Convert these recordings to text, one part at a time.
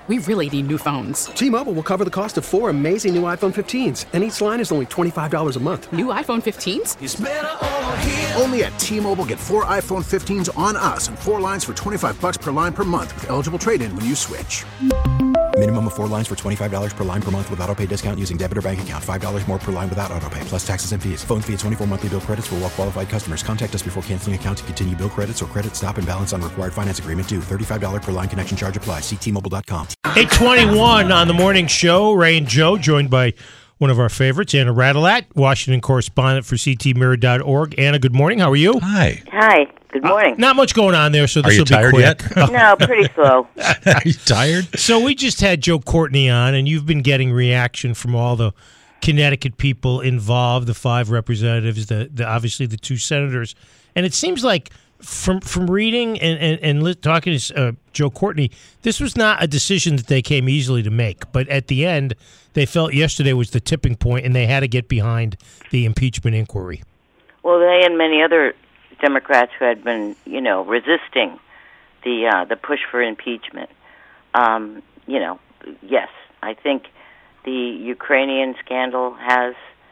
We really need new phones. T-Mobile will cover the cost of 4 amazing new iPhone 15s, and each line is only $25 a month. New iPhone 15s? It's better over here. Only at T-Mobile, get 4 iPhone 15s on us and 4 lines for $25 per line per month with eligible trade-in when you switch. Minimum of 4 lines for $25 per line per month with autopay discount using debit or bank account. $5 more per line without autopay, plus taxes and fees. Phone fee at 24 monthly bill credits for well-qualified customers. Contact us before canceling account to continue bill credits or credit stop and balance on required finance agreement due. $35 per line connection charge applies. See T-Mobile.com. 8:21 on the morning show. Ray and Joe, joined by one of our favorites, Anna Radalat, Washington correspondent for CTMirror.org. Anna, good morning. How are you? Hi. Hi. Good morning. Not much going on there, so this will be quick. Are you tired yet? No, pretty slow. Are you tired? So we just had Joe Courtney on, and you've been getting reaction from all the Connecticut people involved, the 5 representatives, obviously the 2 senators. And it seems like from reading and talking to Joe Courtney, this was not a decision that they came easily to make. But at the end, they felt yesterday was the tipping point, and they had to get behind the impeachment inquiry. Well, they and many other Democrats who had been, resisting the push for impeachment, yes, I think the Ukrainian scandal has,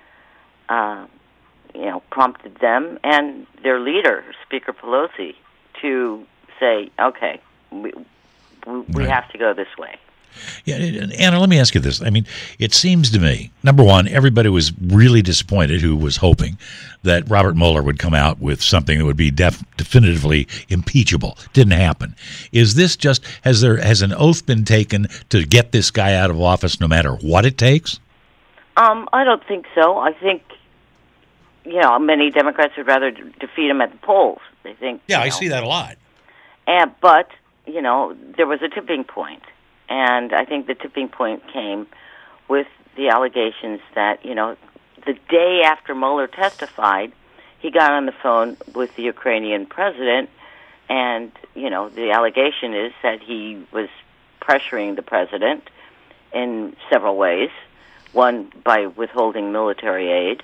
prompted them and their leader, Speaker Pelosi, to say, okay, we have to go this way. Yeah, Anna, let me ask you this. I mean, it seems to me, number one, everybody was really disappointed who was hoping that Robert Mueller would come out with something that would be definitively impeachable. Didn't happen. Is this just, has an oath been taken to get this guy out of office no matter what it takes? I don't think so. I think, many Democrats would rather defeat him at the polls. They think. Yeah, I see that a lot. But, there was a tipping point. And I think the tipping point came with the allegations that, the day after Mueller testified, he got on the phone with the Ukrainian president, and, the allegation is that he was pressuring the president in several ways, one by withholding military aid,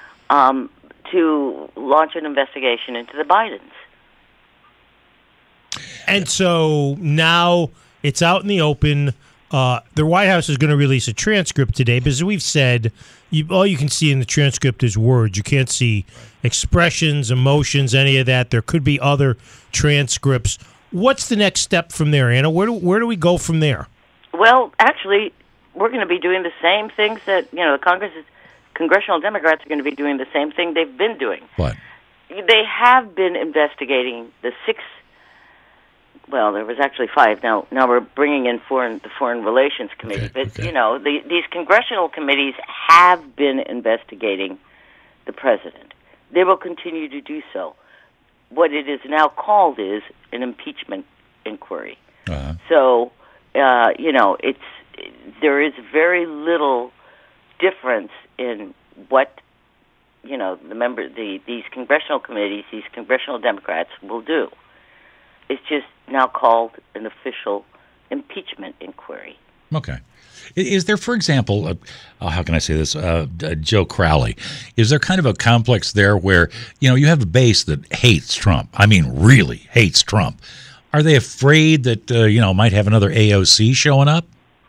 to launch an investigation into the Bidens. And so now it's out in the open. The White House is going to release a transcript today, but as we've said, all you can see in the transcript is words. You can't see expressions, emotions, any of that. There could be other transcripts. What's the next step from there, Anna? Where do we go from there? Well, actually, we're going to be doing the same things that, the congressional Democrats are going to be doing the same thing they've been doing. What? They have been investigating the 6. Well, there was actually 5. Now we're bringing in the Foreign Relations Committee. Okay, but, these congressional committees have been investigating the president. They will continue to do so. What it is now called is an impeachment inquiry. Uh-huh. So, there is very little difference in what, these congressional committees, these congressional Democrats will do. It's just now called an official impeachment inquiry. Okay. Is there, for example, how can I say this, Joe Crowley, is there kind of a complex there where, you have a base that hates Trump, I mean really hates Trump. Are they afraid that, might have another AOC showing up?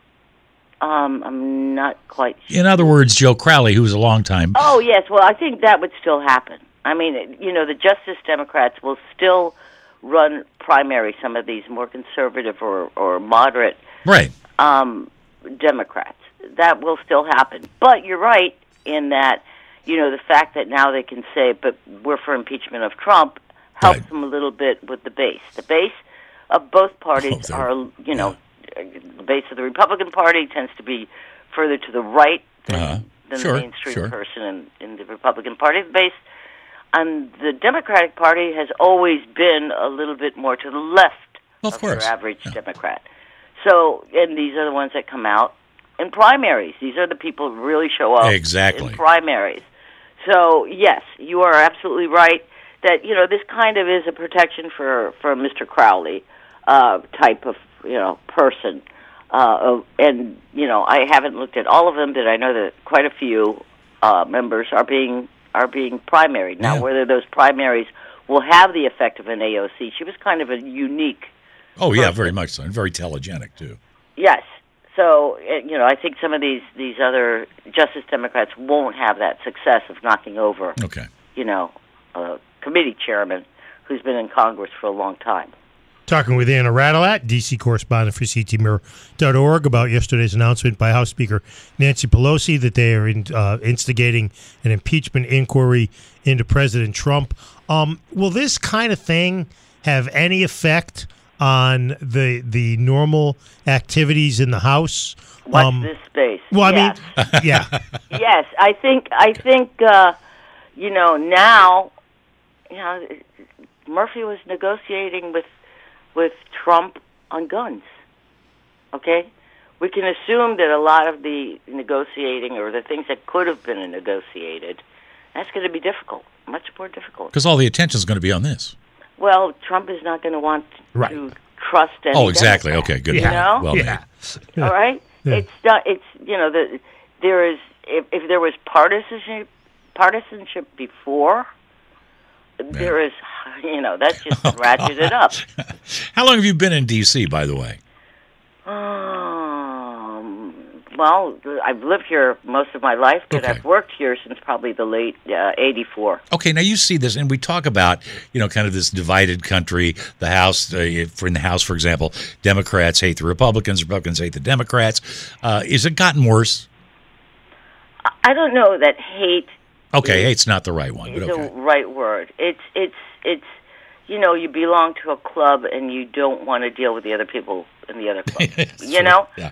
I'm not quite sure. In other words, Joe Crowley, who was a long time... Oh, yes. Well, I think that would still happen. I mean, the Justice Democrats will still run primary, some of these more conservative or moderate right. Democrats. That will still happen. But you're right in that, the fact that now they can say, but we're for impeachment of Trump, helps right. them a little bit with the base. The base of both parties are, the base of the Republican Party tends to be further to the right than the mainstream person in the Republican Party. The base and the Democratic Party has always been a little bit more to the left of your average Democrat. So, and these are the ones that come out in primaries. These are the people who really show up in primaries. So, yes, you are absolutely right that, this kind of is a protection for Mr. Crowley type of, person. And, I haven't looked at all of them, but I know that quite a few members are being primaried. Now, whether those primaries will have the effect of an AOC, she was kind of a unique Oh, yeah, very much so, and very telegenic, too. Yes, So, I think some of these other Justice Democrats won't have that success of knocking over, a committee chairman who's been in Congress for a long time. Talking with Anna Radalat, D.C. correspondent for CTMirror.org, about yesterday's announcement by House Speaker Nancy Pelosi that they are instigating an impeachment inquiry into President Trump. Will this kind of thing have any effect on the normal activities in the House? Watch this space. Well, yes. I mean, yeah. Yes, I think now, Murphy was negotiating with Trump on guns. Okay? We can assume that a lot of the negotiating or the things that could have been negotiated, that's going to be difficult, much more difficult. Because all the attention is going to be on this. Well, Trump is not going to want to trust any exactly. Democrat, Okay, good. Well made. All right? Yeah. It's not, there is, if there was partisanship before, there is, that's just ratcheted up. How long have you been in D.C., by the way? Well, I've lived here most of my life, but Okay. I've worked here since probably the late 84. Okay, now you see this, and we talk about, kind of this divided country. The House, in the House, for example, Democrats hate the Republicans, Republicans hate the Democrats. Is it gotten worse? I don't know that hate. Okay, hate's not the right one, but It's okay. the right word. It's you belong to a club and you don't want to deal with the other people in the other club. Yeah.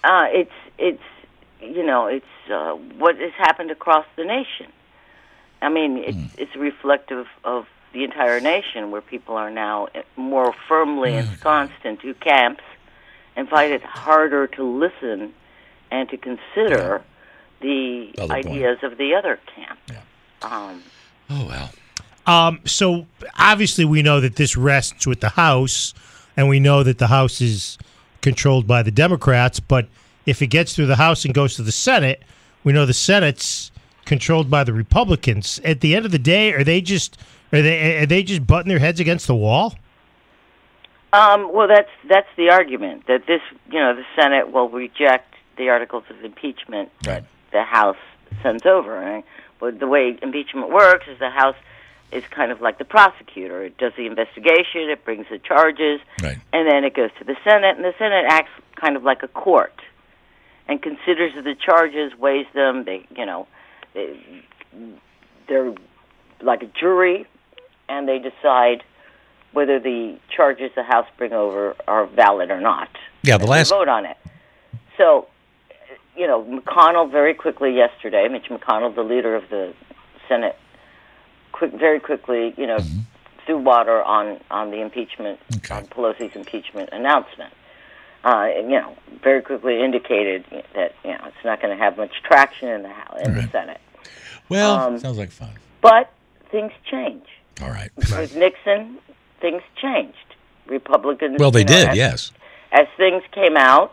It's what has happened across the nation. I mean, it's reflective of the entire nation, where people are now more firmly ensconced in two camps and find it harder to listen and to consider the Other ideas of the other camp. Yeah. Oh, well. So obviously we know that this rests with the House, and we know that the House is controlled by the Democrats, but if it gets through the House and goes to the Senate, we know the Senate's controlled by the Republicans. At the end of the day, are they just butting their heads against the wall? Well, that's the argument, that the Senate will reject the articles of impeachment that the House sends over. Right? But the way impeachment works is the House is kind of like the prosecutor. It does the investigation, it brings the charges, Right. and then it goes to the Senate, and the Senate acts kind of like a court and considers the charges, weighs them. They're like a jury, and they decide whether the charges the House bring over are valid or not. Yeah, They vote on it. So, McConnell very quickly yesterday, Mitch McConnell, the leader of the Senate, very quickly, threw water on the impeachment, on Pelosi's impeachment announcement. Very quickly indicated that it's not going to have much traction in the Senate. Well, sounds like fun. But things change. All right. With Nixon, things changed. Republicans. Well, they did, yes. As things came out,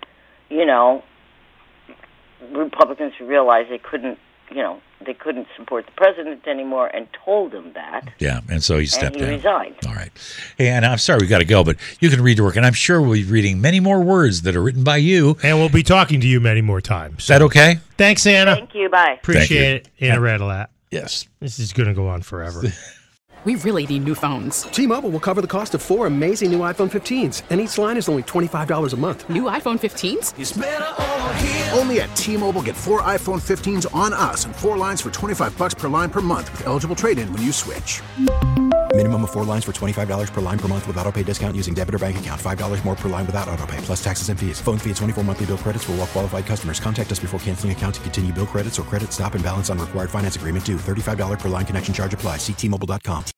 Republicans realized they couldn't support the president anymore, and told him that. Yeah, and so he stepped and he down. resigned. All right. Hey, and I'm sorry we got to go, but you can read your work, and I'm sure we'll be reading many more words that are written by you. And we'll be talking to you many more times. Is that okay? Thanks, Anna. Thank you. Bye. Appreciate it, Anna Radalat. Yes. This is going to go on forever. We really need new phones. T-Mobile will cover the cost of 4 amazing new iPhone 15s, and each line is only $25 a month. New iPhone 15s? Only at T-Mobile, get 4 iPhone 15s on us and 4 lines for $25 per line per month with eligible trade-in when you switch. Minimum of 4 lines for $25 per line per month with autopay discount using debit or bank account. $5 more per line without autopay, plus taxes and fees. Phone fee at 24 monthly bill credits for well-qualified customers. Contact us before canceling account to continue bill credits or credit stop and balance on required finance agreement due. $35 per line connection charge applies. See T-Mobile.com.